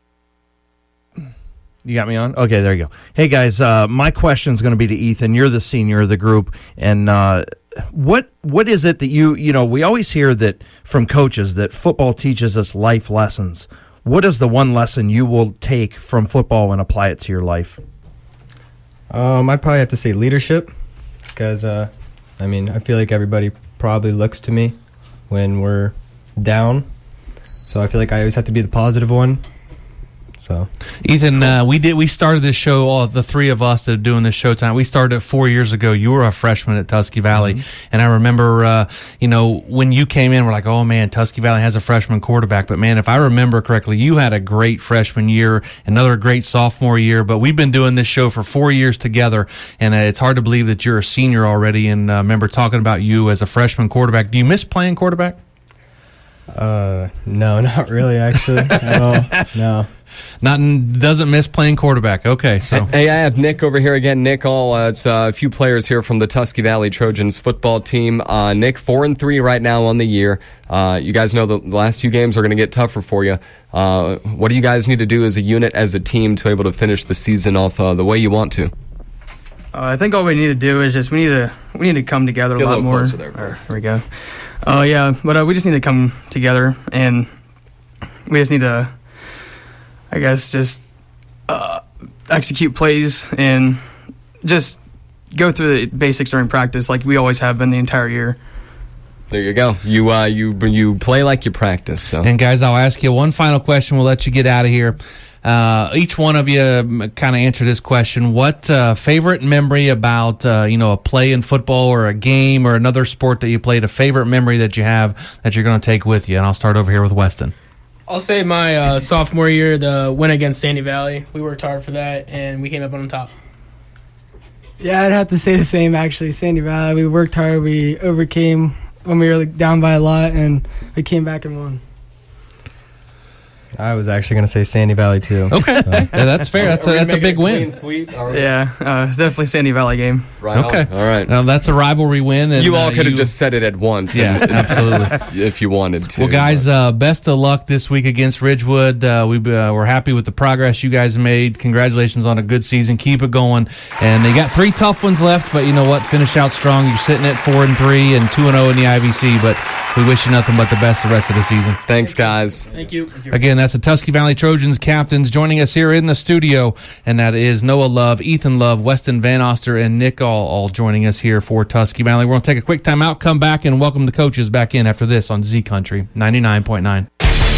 You got me on? Okay, there you go. Hey, guys, uh, my question is going to be to Ethan. You're the senior of the group, and uh, what what is it that you, you know, we always hear that from coaches that football teaches us life lessons. What is the one lesson you will take from football and apply it to your life? Um, I'd probably have to say leadership because, uh, I mean, I feel like everybody probably looks to me when we're down. So I feel like I always have to be the positive one. So, Ethan, uh, we did. We started this show. All the three of us that are doing this show tonight. We started it four years ago. You were a freshman at Tusky Valley, mm-hmm. and I remember, uh, you know, when you came in, we're like, "Oh man, Tusky Valley has a freshman quarterback." But man, if I remember correctly, you had a great freshman year, another great sophomore year. But we've been doing this show for four years together, and uh, it's hard to believe that you're a senior already. And uh, remember talking about you as a freshman quarterback. Do you miss playing quarterback? Uh, no, not really. Actually, no, no. Not doesn't miss playing quarterback. Okay, so hey, I have Nick over here again. Nick, all uh, it's uh, a few players here from the Tusky Valley Trojans football team. Uh, Nick, four and three right now on the year. Uh, you guys know the last two games are going to get tougher for you. Uh, what do you guys need to do as a unit, as a team, to be able to finish the season off uh, the way you want to? Uh, I think all we need to do is just we need to we need to come together Get a lot a more. There, there we go. Oh uh, yeah, but uh, we just need to come together, and we just need to, I guess, just uh, execute plays and just go through the basics during practice like we always have been the entire year. There you go. You uh, you you play like you practice. So. And guys, I'll ask you one final question. We'll let you get out of here. Uh, each one of you kind of answer this question. What uh, favorite memory about uh, you know a play in football or a game or another sport that you played? A favorite memory that you have that you're going to take with you? And I'll start over here with Weston. I'll say my uh, sophomore year, the win against Sandy Valley. We worked hard for that, and we came up on top. Yeah, I'd have to say the same, actually. Sandy Valley, we worked hard. We overcame when we were like, down by a lot, and we came back and won. I was actually going to say Sandy Valley, too. Okay, so. Yeah, that's fair. That's a, that's a big win. Sweet? Yeah, uh, definitely Sandy Valley game. Right. Okay. On. All right. Now, that's a rivalry win. And, you all uh, could have you, just said it at once. Yeah, and, absolutely. If you wanted to. Well, guys, uh, best of luck this week against Ridgewood. Uh, we, uh, we're happy with the progress you guys made. Congratulations on a good season. Keep it going. And they got three tough ones left, but you know what? Finish out strong. You're sitting at four and three and two and zero in the I V C. But we wish you nothing but the best the rest of the season. Thanks, guys. Thank you. Thank you. Again, that's the Tusky Valley Trojans captains joining us here in the studio, and that is Noah Love, Ethan Love, Weston Van Oster, and Nick all, all joining us here for Tusky Valley. We're going to take a quick time out, come back, and welcome the coaches back in after this on Z Country ninety-nine point nine.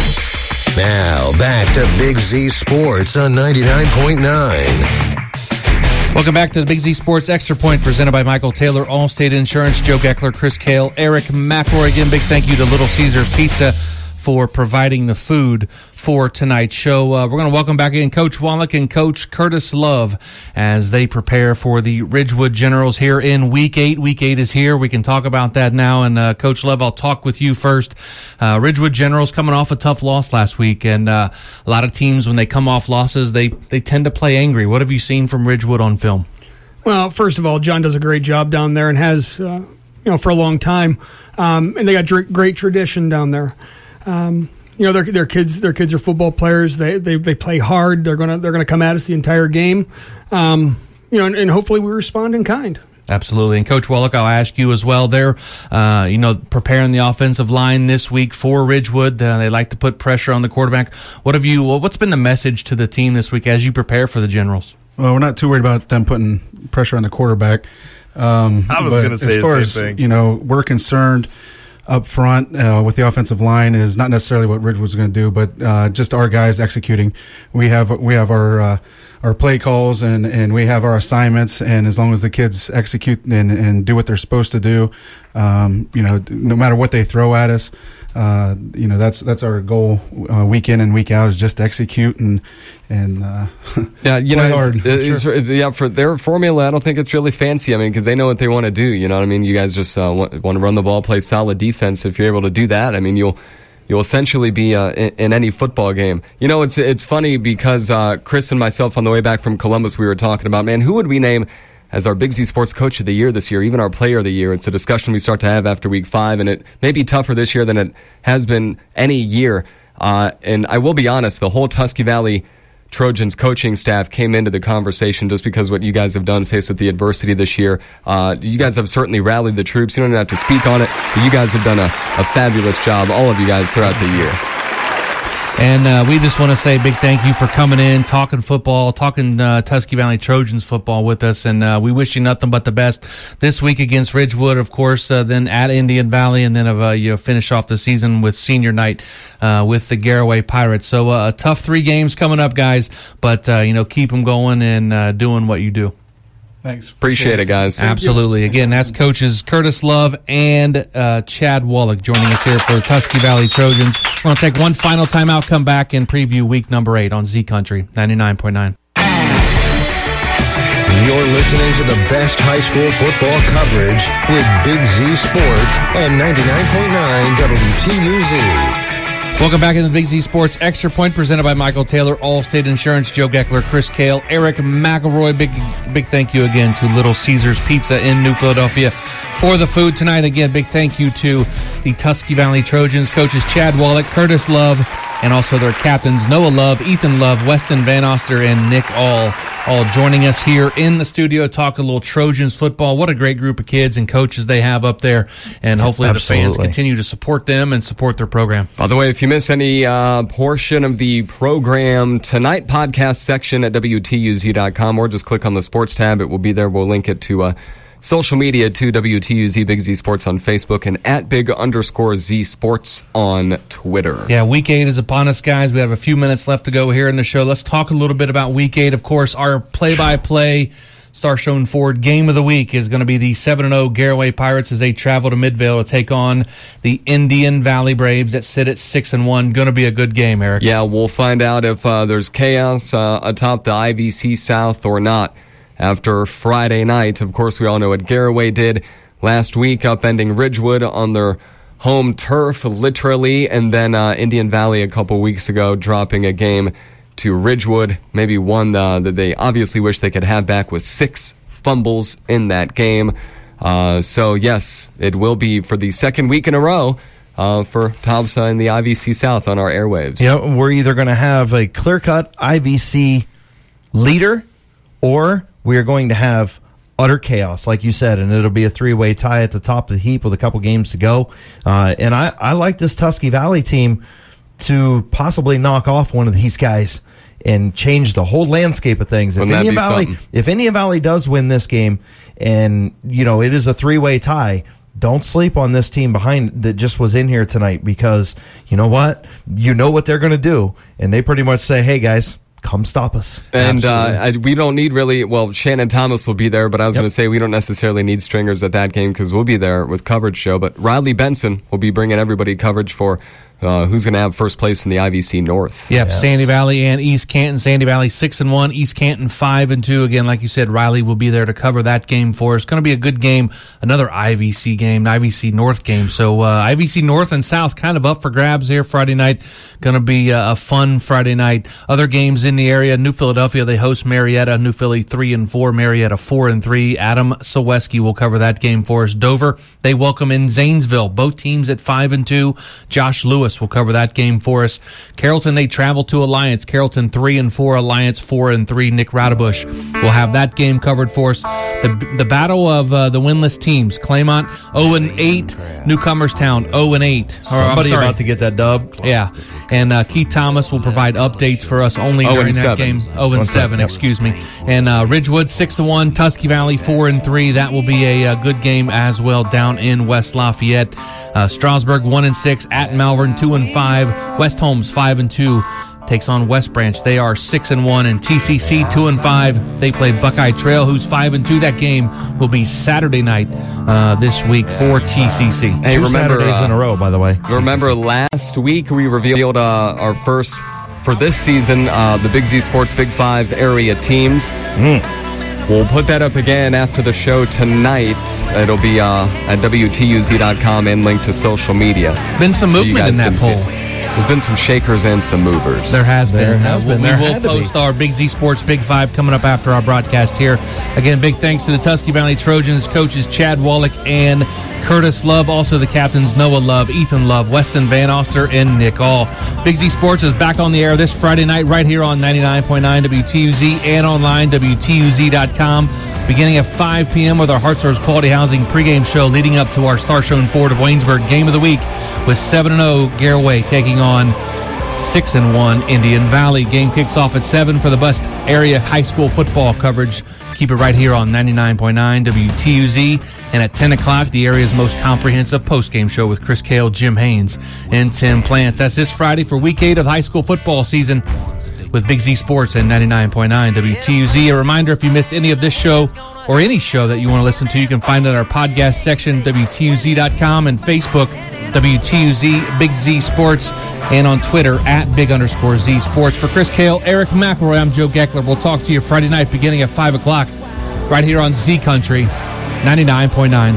Now, back to Big Z Sports on ninety-nine point nine. Welcome back to the Big Z Sports Extra Point, presented by Michael Taylor, Allstate Insurance, Joe Geckler, Chris Kale, Eric McElroy. Again, big thank you to Little Caesars Pizza for providing the food for tonight's show. Uh, we're going to welcome back in Coach Wallach and Coach Curtis Love as they prepare for the Ridgewood Generals here in Week eight. Week eight is here. We can talk about that now. And uh, Coach Love, I'll talk with you first. Uh, Ridgewood Generals coming off a tough loss last week, and uh, a lot of teams, when they come off losses, they, they tend to play angry. What have you seen from Ridgewood on film? Well, first of all, John does a great job down there and has, uh, you know, for a long time. Um, and they got dr- great tradition down there. Um, you know, their their kids their kids are football players. They they they play hard. They're gonna they're gonna come at us the entire game. Um, you know, and, and hopefully we respond in kind. Absolutely. And Coach Wallach, I'll ask you as well. They're, uh, you know, preparing the offensive line this week for Ridgewood. Uh, they like to put pressure on the quarterback. What have you? What's been the message to the team this week as you prepare for the Generals? Well, we're not too worried about them putting pressure on the quarterback. Um, I was going to say as far the as, same thing. You know, we're concerned up front uh, with the offensive line is not necessarily what Ridgewood's going to do, but uh, just our guys executing. We have we have our uh, our play calls and, and we have our assignments, and as long as the kids execute and, and do what they're supposed to do, um, you know, no matter what they throw at us, uh, you know, that's that's our goal uh, week in and week out, is just to execute and and uh, yeah, you play know, hard. it's, it's, Sure. it's, yeah, for their formula, I don't think it's really fancy. I mean, because they know what they want to do. You know what I mean? You guys just uh, want, want to run the ball, play solid defense. If you're able to do that, I mean, you'll you'll essentially be uh, in, in any football game. You know, it's it's funny because uh, Chris and myself on the way back from Columbus, we were talking about, man, who would we name as our Big Z Sports Coach of the Year this year, even our Player of the Year? It's a discussion we start to have after week five, and it may be tougher this year than it has been any year. Uh, and I will be honest, the whole Tusky Valley Trojans coaching staff came into the conversation just because what you guys have done faced with the adversity this year. Uh, you guys have certainly rallied the troops. You don't even have to speak on it, but you guys have done a, a fabulous job, all of you guys, throughout the year. And uh, we just want to say a big thank you for coming in, talking football, talking uh, Tusky Valley Trojans football with us. And uh, we wish you nothing but the best this week against Ridgewood, of course, uh, then at Indian Valley, and then uh, you finish off the season with senior night uh, with the Garaway Pirates. So uh, a tough three games coming up, guys, but, uh, you know, keep them going and uh, doing what you do. Thanks. Appreciate it, guys. Absolutely. Again, that's coaches Curtis Love and uh, Chad Wallach joining us here for the Tusky Valley Trojans. We're going to take one final timeout, come back, and preview week number eight on Z Country ninety-nine point nine. You're listening to the best high school football coverage with Big Z Sports and ninety-nine point nine W T U Z. Welcome back into the Big Z Sports Extra Point, presented by Michael Taylor, Allstate Insurance, Joe Geckler, Chris Kale, Eric McElroy. Big, big thank you again to Little Caesars Pizza in New Philadelphia for the food tonight. Again, big thank you to the Tusky Valley Trojans, coaches Chad Wallach, Curtis Love, and also their captains Noah Love, Ethan Love, Weston Van Oster, and Nick All, all joining us here in the studio, talk a little Trojans football. What a great group of kids and coaches they have up there, and hopefully Absolutely. the fans continue to support them and support their program. By the way, if you missed any uh, portion of the program tonight, podcast section at W T U Z dot com, or just click on the sports tab. It will be there. We'll link it to uh, social media to W T U Z Big Z Sports on Facebook and at Big underscore Z Sports on Twitter. Yeah, week eight is upon us, guys. We have a few minutes left to go here in the show. Let's talk a little bit about week eight. Of course, our play-by-play Star Showing Forward game of the week is going to be the seven and oh Garaway Pirates as they travel to Midvale to take on the Indian Valley Braves that sit at six and one. Going to be a good game, Eric. Yeah, we'll find out if uh, there's chaos uh, atop the I V C South or not after Friday night. Of course, we all know what Garaway did last week, upending Ridgewood on their home turf, literally, and then uh, Indian Valley a couple weeks ago dropping a game to Ridgewood, maybe one uh, that they obviously wish they could have back, with six fumbles in that game. Uh, so, yes, it will be for the second week in a row uh, for Tobsa and the I V C South on our airwaves. Yeah, we're either going to have a clear-cut I V C leader, or we are going to have utter chaos, like you said, and it'll be a three-way tie at the top of the heap with a couple games to go. Uh, and I, I like this Tusky Valley team to possibly knock off one of these guys and change the whole landscape of things. If Wouldn't that Indian be Valley, something? if Indian Valley does win this game, and you know it is a three-way tie, don't sleep on this team behind that just was in here tonight, because you know what, you know what they're going to do, and they pretty much say, "Hey guys, come stop us." And uh, I, we don't need really, well, Shannon Thomas will be there, but I was Yep. going to say we don't necessarily need stringers at that game because we'll be there with coverage show. But Riley Benson will be bringing everybody coverage for uh, who's going to have first place in the I V C North. Yep, Yes. Sandy Valley and East Canton. Sandy Valley six and one, East Canton five and two. Again, like you said, Riley will be there to cover that game for us. Going to be a good game, another I V C game, the I V C North game. So uh, I V C North and South kind of up for grabs here Friday night. Going to be uh, a fun Friday night. Other games in the area: New Philadelphia, they host Marietta. New Philly three and four, Marietta four and three. Adam Saweski will cover that game for us. Dover, they welcome in Zanesville. Both teams at five and two. Josh Lewis will cover that game for us. Carrollton, they travel to Alliance. Carrollton three and four, Alliance four and three. Nick Radebush will have that game covered for us. The the battle of uh, the winless teams: Claymont oh and eight, Newcomerstown oh and eight. Or, I'm Somebody sorry. about to get that dub. Yeah, and uh, Keith Thomas will provide updates for us only Oh, during and that seven. game. Oh and seven, Yep. excuse me. And uh, Ridgewood six and one, Tusky Valley four and three. That will be a, uh good game as well down in West Lafayette. Uh, Strasburg one and six, at Malvern two and five. West Holmes five and two. Takes on West Branch. They are six and one, and T C C two and five. They play Buckeye Trail, who's five and two. That game will be Saturday night uh, this week for T C C. Hey, Two remember, Saturdays uh, in a row, by the way. Remember last week we revealed uh, our first, for this season, uh, the Big Z Sports Big Five area teams. Mm. We'll put that up again after the show tonight. It'll be uh, at W T U Z dot com and linked to social media. Been some So you movement in guys that can poll. see. There's been some shakers and some movers. There has been. There has Uh, been. We There will had to be. post our Big Z Sports Big Five coming up after our broadcast here. Again, big thanks to the Tusky Valley Trojans coaches Chad Wallach and Curtis Love. Also the captains Noah Love, Ethan Love, Weston Van Oster, and Nick All. Big Z Sports is back on the air this Friday night right here on ninety-nine point nine W T U Z and online W T U Z dot com. Beginning at five p.m. with our Hartsource Quality Housing pregame show leading up to our Star Showing Forward of Waynesburg game of the week with seven and oh Garaway taking on six and one Indian Valley. Game kicks off at seven for the best area high school football coverage. Keep it right here on ninety-nine point nine W T U Z. And at ten o'clock, the area's most comprehensive postgame show with Chris Cale, Jim Haynes, and Tim Plants. That's this Friday for week eight of high school football season with Big Z Sports and ninety-nine point nine W T U Z. A reminder, if you missed any of this show or any show that you want to listen to, you can find it at our podcast section, W T U Z dot com, and Facebook, W T U Z, Big Z Sports, and on Twitter, at Big underscore Z Sports. For Chris Cale, Eric McElroy, I'm Joe Geckler. We'll talk to you Friday night beginning at five o'clock right here on Z Country, ninety-nine point nine.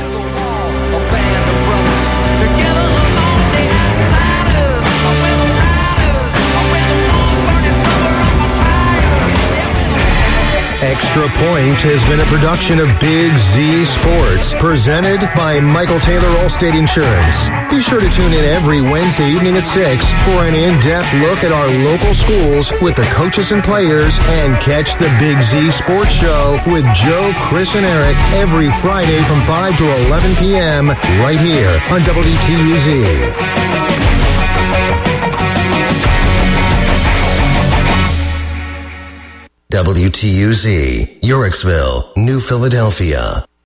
Extra Point has been a production of Big Z Sports, presented by Michael Taylor Allstate Insurance. Be sure to tune in every Wednesday evening at six for an in-depth look at our local schools with the coaches and players, and catch the Big Z Sports Show with Joe, Chris, and Eric every Friday from five to eleven p.m. right here on W T U Z. W T U Z, Yorksville, New Philadelphia.